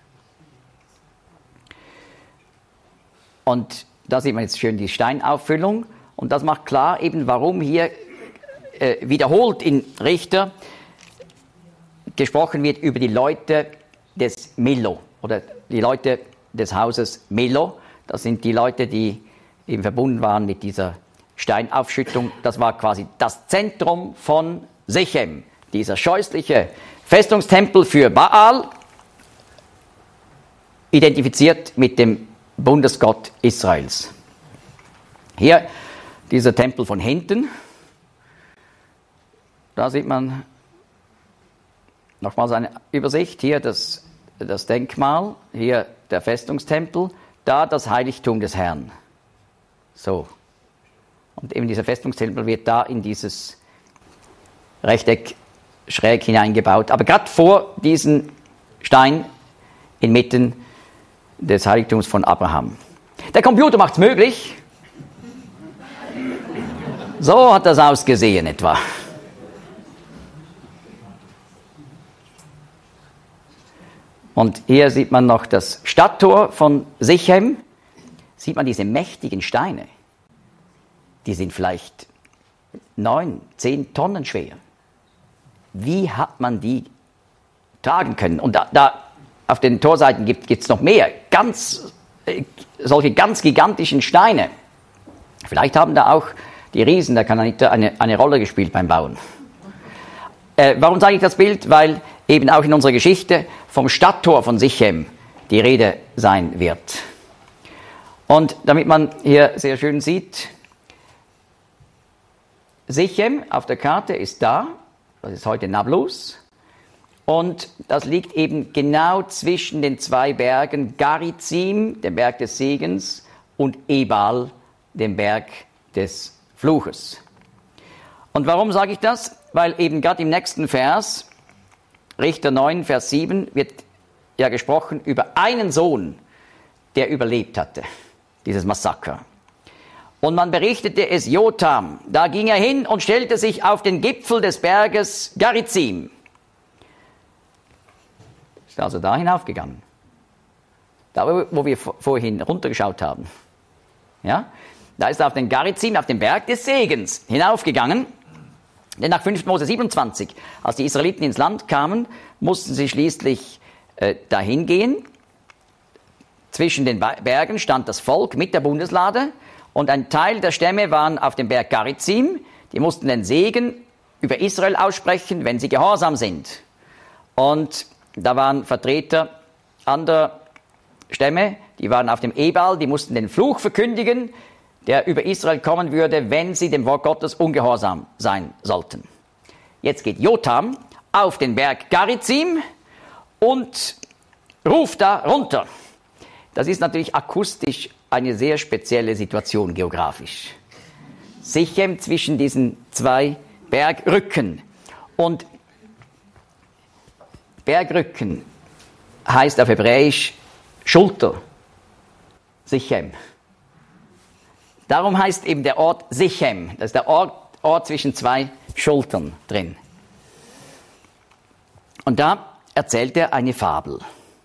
Und da sieht man jetzt schön die Steinauffüllung und das macht klar eben, warum hier äh, wiederholt in Richter gesprochen wird über die Leute des Millo oder die Leute des Hauses Millo. Das sind die Leute, die eben verbunden waren mit dieser Steinaufschüttung. Das war quasi das Zentrum von Sichem, dieser scheußliche Festungstempel für Baal, identifiziert mit dem Bundesgott Israels. Hier dieser Tempel von hinten. Da sieht man nochmals eine Übersicht. Hier das, das Denkmal, hier der Festungstempel, da das Heiligtum des Herrn. So. Und eben dieser Festungstempel wird da in dieses Rechteck schräg hineingebaut. Aber gerade vor diesen Stein inmitten des Heiligtums von Abraham. Der Computer macht es möglich. So hat das ausgesehen etwa. Und hier sieht man noch das Stadttor von Sichem. Sieht man diese mächtigen Steine. Die sind vielleicht neun, zehn Tonnen schwer. Wie hat man die tragen können? Und da, da auf den Torseiten gibt es noch mehr, ganz, äh, solche ganz gigantischen Steine. Vielleicht haben da auch die Riesen der Kanaaniter eine, eine Rolle gespielt beim Bauen. Äh, warum sage ich das Bild? Weil eben auch in unserer Geschichte vom Stadttor von Sichem die Rede sein wird. Und damit man hier sehr schön sieht, Sichem auf der Karte ist da, das ist heute Nablus, und das liegt eben genau zwischen den zwei Bergen Garizim, dem Berg des Segens, und Ebal, dem Berg des Fluches. Und warum sage ich das? Weil eben gerade im nächsten Vers, Richter neun, Vers sieben, wird ja gesprochen über einen Sohn, der überlebt hatte, dieses Massaker. Und man berichtete es Jotham. Da ging er hin und stellte sich auf den Gipfel des Berges Garizim. Ist also da hinaufgegangen. Da, wo wir vorhin runtergeschaut haben. Ja? Da ist er auf den Garizim, auf den Berg des Segens hinaufgegangen. Denn nach fünften Mose siebenundzwanzig, als die Israeliten ins Land kamen, mussten sie schließlich äh, dahin gehen. Zwischen den Bergen stand das Volk mit der Bundeslade. Und ein Teil der Stämme waren auf dem Berg Garizim. Die mussten den Segen über Israel aussprechen, wenn sie gehorsam sind. Und da waren Vertreter anderer Stämme, die waren auf dem Ebal, die mussten den Fluch verkündigen, der über Israel kommen würde, wenn sie dem Wort Gottes ungehorsam sein sollten. Jetzt geht Jotham auf den Berg Garizim und ruft da runter. Das ist natürlich akustisch eine sehr spezielle Situation geografisch. Sichem zwischen diesen zwei Bergrücken. Und Bergrücken heißt auf Hebräisch Schulter. Sichem. Darum heißt eben der Ort Sichem. Das ist der Ort, Ort zwischen zwei Schultern drin. Und da erzählt er eine Fabel.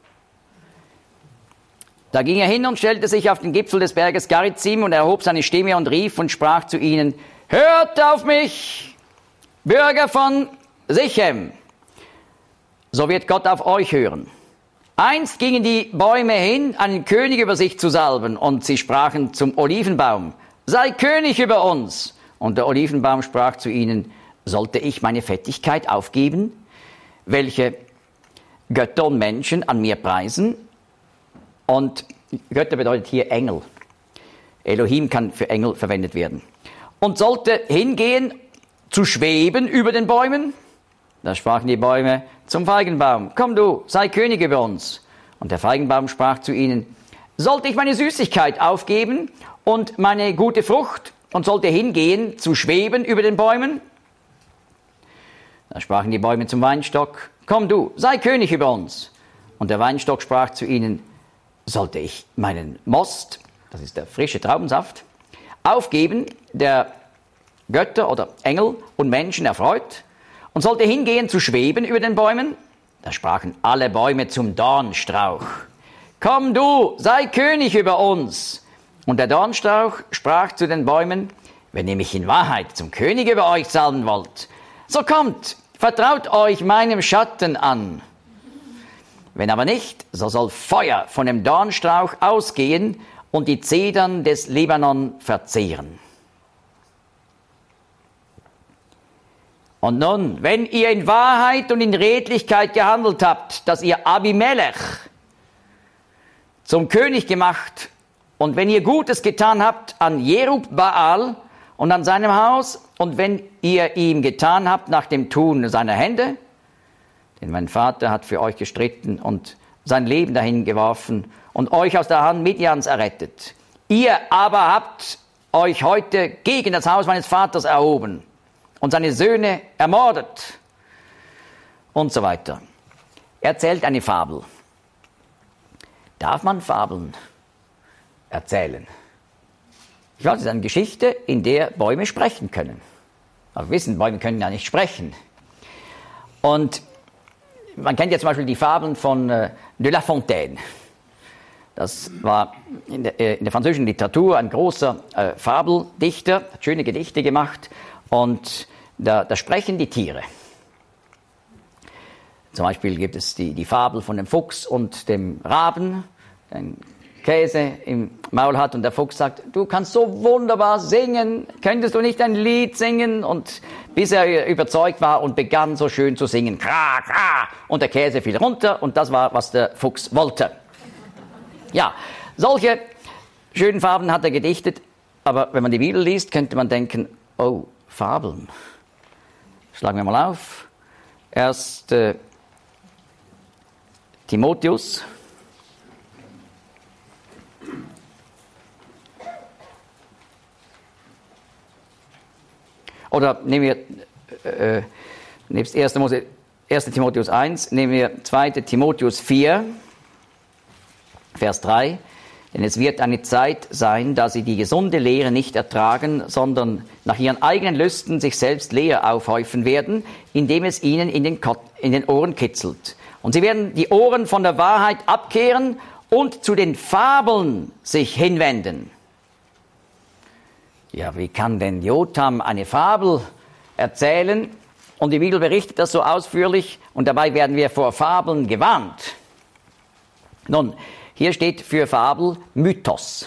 Da ging er hin und stellte sich auf den Gipfel des Berges Garizim und erhob seine Stimme und rief und sprach zu ihnen: Hört auf mich, Bürger von Sichem, so wird Gott auf euch hören. Einst gingen die Bäume hin, einen König über sich zu salben, und sie sprachen zum Olivenbaum, sei König über uns. Und der Olivenbaum sprach zu ihnen, sollte ich meine Fettigkeit aufgeben, welche Götter und Menschen an mir preisen? Und Götter bedeutet hier Engel. Elohim kann für Engel verwendet werden. Und sollte hingehen, zu schweben über den Bäumen? Da sprachen die Bäume zum Feigenbaum, komm du, sei König über uns. Und der Feigenbaum sprach zu ihnen, sollte ich meine Süßigkeit aufgeben und meine gute Frucht und sollte hingehen, zu schweben über den Bäumen? Da sprachen die Bäume zum Weinstock, komm du, sei König über uns. Und der Weinstock sprach zu ihnen, sollte ich meinen Most, das ist der frische Traubensaft, aufgeben, der Götter oder Engel und Menschen erfreut, und sollte hingehen zu schweben über den Bäumen? Da sprachen alle Bäume zum Dornstrauch, komm du, sei König über uns. Und der Dornstrauch sprach zu den Bäumen, wenn ihr mich in Wahrheit zum König über euch salben wollt, so kommt, vertraut euch meinem Schatten an. Wenn aber nicht, so soll Feuer von dem Dornstrauch ausgehen und die Zedern des Libanon verzehren. Und nun, wenn ihr in Wahrheit und in Redlichkeit gehandelt habt, dass ihr Abimelech zum König gemacht und wenn ihr Gutes getan habt an Jerub-Baal und an seinem Haus und wenn ihr ihm getan habt nach dem Tun seiner Hände, denn mein Vater hat für euch gestritten und sein Leben dahin geworfen und euch aus der Hand Midians errettet. Ihr aber habt euch heute gegen das Haus meines Vaters erhoben und seine Söhne ermordet und so weiter. Er erzählt eine Fabel. Darf man Fabeln erzählen? Ich glaube, es ist eine Geschichte, in der Bäume sprechen können. Aber wir wissen, Bäume können ja nicht sprechen. Und man kennt ja zum Beispiel die Fabeln von äh, de La Fontaine. Das war in der, äh, in der französischen Literatur ein großer äh, Fabeldichter, hat schöne Gedichte gemacht und da, da sprechen die Tiere. Zum Beispiel gibt es die, die Fabel von dem Fuchs und dem Raben, der einen Käse im Maul hat und der Fuchs sagt, du kannst so wunderbar singen, könntest du nicht ein Lied singen? Und bis er überzeugt war und begann so schön zu singen, kra, kra, und der Käse fiel runter und das war, was der Fuchs wollte. Ja, solche schönen Fabeln hat er gedichtet, aber wenn man die Bibel liest, könnte man denken, oh, Fabeln. Schlagen wir mal auf. Erst äh, Timotheus. Oder nehmen wir, äh, nebst erster Timotheus eins, nehmen wir zweiter Timotheus vier, Vers drei. Denn es wird eine Zeit sein, da sie die gesunde Lehre nicht ertragen, sondern nach ihren eigenen Lüsten sich selbst Lehre aufhäufen werden, indem es ihnen in den, Kot- in den Ohren kitzelt. Und sie werden die Ohren von der Wahrheit abkehren und zu den Fabeln sich hinwenden. Ja, wie kann denn Jotham eine Fabel erzählen? Und die Bibel berichtet das so ausführlich und dabei werden wir vor Fabeln gewarnt. Nun, hier steht für Fabel Mythos.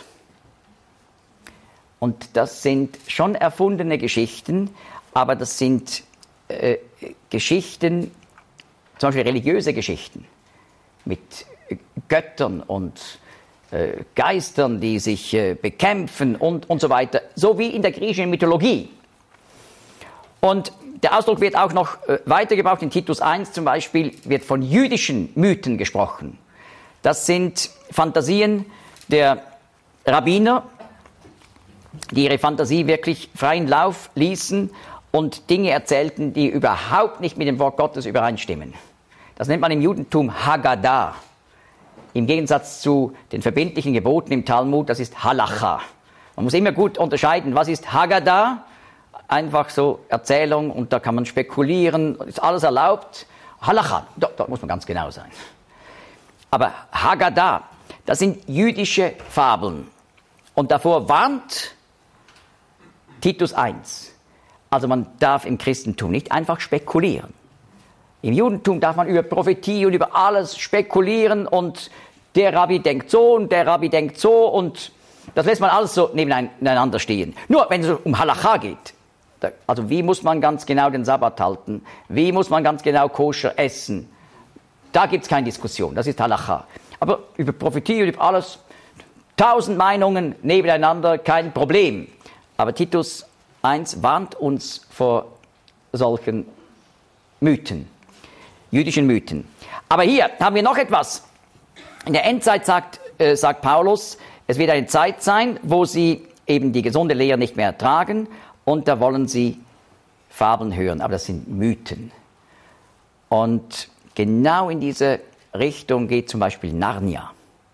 Und das sind schon erfundene Geschichten, aber das sind äh, Geschichten, zum Beispiel religiöse Geschichten, mit äh, Göttern und äh, Geistern, die sich äh, bekämpfen und, und so weiter, so wie in der griechischen Mythologie. Und der Ausdruck wird auch noch äh, weitergebraucht, in Titus eins zum Beispiel wird von jüdischen Mythen gesprochen. Das sind Fantasien der Rabbiner, die ihre Fantasie wirklich freien Lauf ließen und Dinge erzählten, die überhaupt nicht mit dem Wort Gottes übereinstimmen. Das nennt man im Judentum Haggadah. Im Gegensatz zu den verbindlichen Geboten im Talmud, das ist Halacha. Man muss immer gut unterscheiden, was ist Haggadah? Einfach so Erzählung und da kann man spekulieren, ist alles erlaubt. Halacha, da, da muss man ganz genau sein. Aber Haggadah, das sind jüdische Fabeln. Und davor warnt Titus eins. Also man darf im Christentum nicht einfach spekulieren. Im Judentum darf man über Prophetie und über alles spekulieren und der Rabbi denkt so und der Rabbi denkt so und das lässt man alles so nebeneinander stehen. Nur wenn es um Halacha geht, also wie muss man ganz genau den Sabbat halten, wie muss man ganz genau koscher essen, da gibt es keine Diskussion, das ist Halacha. Aber über Prophetie und über alles, tausend Meinungen nebeneinander, kein Problem. Aber Titus eins warnt uns vor solchen Mythen, jüdischen Mythen. Aber hier haben wir noch etwas. In der Endzeit sagt, äh, sagt Paulus, es wird eine Zeit sein, wo sie eben die gesunde Lehre nicht mehr ertragen und da wollen sie Fabeln hören, aber das sind Mythen. Und genau in diese Richtung geht zum Beispiel Narnia.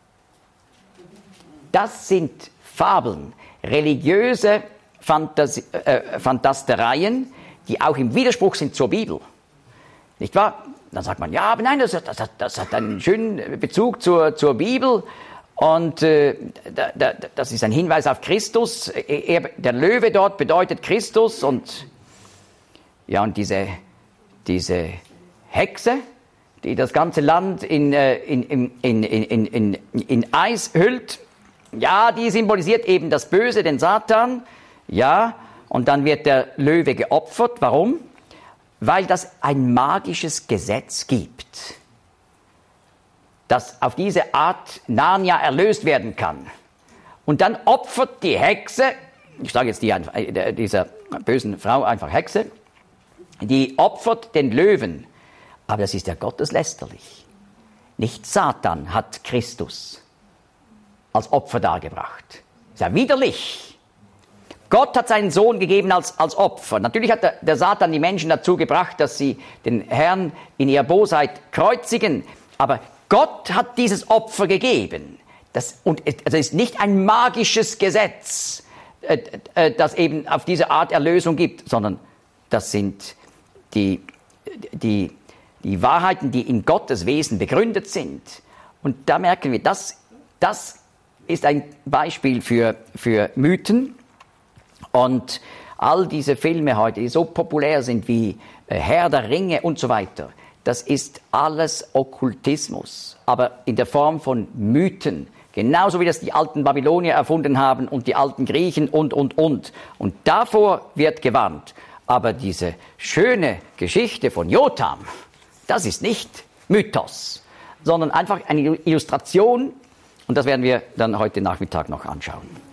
Das sind Fabeln, religiöse Fantasie, äh, Fantastereien, die auch im Widerspruch sind zur Bibel. Nicht wahr? Dann sagt man, ja, aber nein, das, das, das hat einen schönen Bezug zur, zur Bibel und äh, da, da, das ist ein Hinweis auf Christus. Er, der Löwe dort bedeutet Christus und ja, und diese, diese Hexe, die das ganze Land in, in, in, in, in, in, in Eis hüllt, ja, die symbolisiert eben das Böse, den Satan, ja, und dann wird der Löwe geopfert. Warum? Weil das ein magisches Gesetz gibt, dass auf diese Art Narnia erlöst werden kann. Und dann opfert die Hexe, ich sage jetzt die, dieser bösen Frau einfach Hexe, die opfert den Löwen. Aber das ist ja gotteslästerlich. Nicht Satan hat Christus als Opfer dargebracht. Das ist ja widerlich. Gott hat seinen Sohn gegeben als, als Opfer. Natürlich hat der, der Satan die Menschen dazu gebracht, dass sie den Herrn in ihrer Bosheit kreuzigen. Aber Gott hat dieses Opfer gegeben. Das, und es ist nicht ein magisches Gesetz, äh, äh, das eben auf diese Art Erlösung gibt, sondern das sind die, die, die Wahrheiten, die in Gottes Wesen begründet sind. Und da merken wir, das, das ist ein Beispiel für, für Mythen. Und all diese Filme heute, die so populär sind wie Herr der Ringe und so weiter, das ist alles Okkultismus, aber in der Form von Mythen. Genauso wie das die alten Babylonier erfunden haben und die alten Griechen und, und, und. Und davor wird gewarnt. Aber diese schöne Geschichte von Jotham, das ist nicht Mythos, sondern einfach eine Illustration. Und das werden wir dann heute Nachmittag noch anschauen.